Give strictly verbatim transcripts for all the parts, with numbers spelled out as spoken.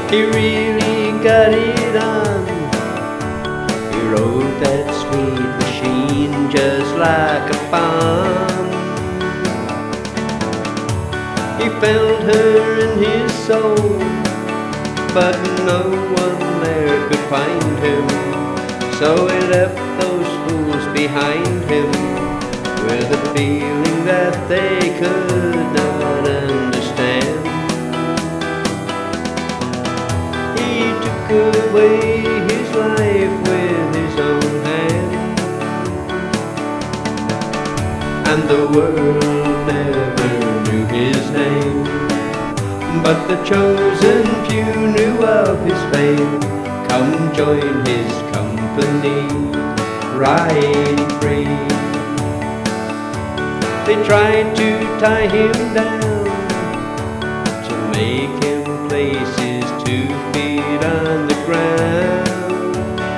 He really got it on. He rode that sweet machine just like a bomb. He found her in his soul, but no one there could find him. So he left those fools behind him with a feeling that they could not understand. He took away his life with his own hand, and the world never knew his name. But the chosen few knew of his fame. Come join his company, riding free. They tried to tie him down, to make him place his two feet on the ground.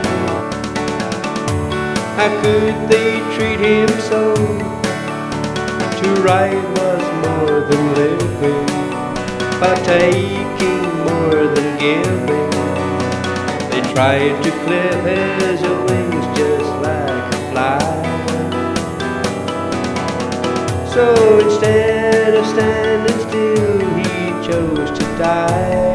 How could they treat him so? To ride was more than living, by taking more than giving. They tried to clip his wings just like a fly. So instead of standing still, he chose to die.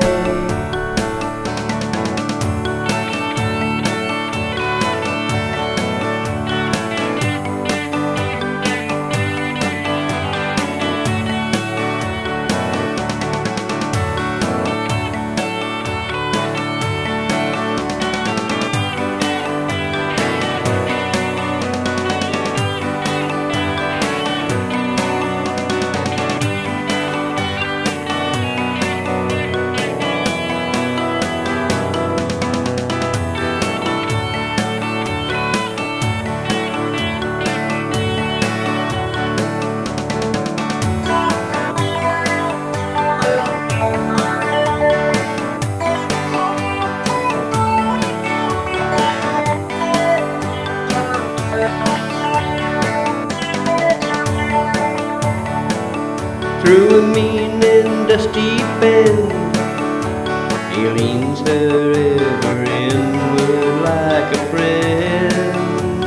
Through a mean and dusty bend, he leans her ever inward like a friend.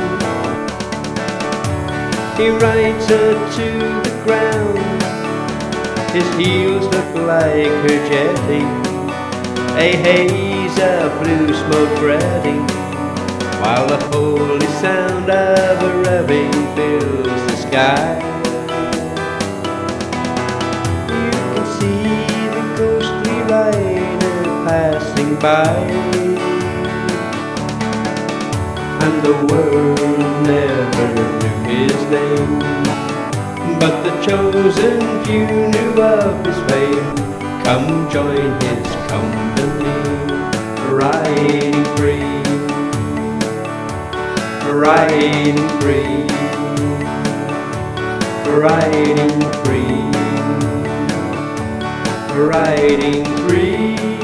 He rides her to the ground, his heels look like her jetty, a haze of blue smoke ready, while the holy sound of a revving fills the sky. Rider passing by, and the world never knew his name. But the chosen few knew of his fame. Come join his company, riding free, riding free, riding free, riding free.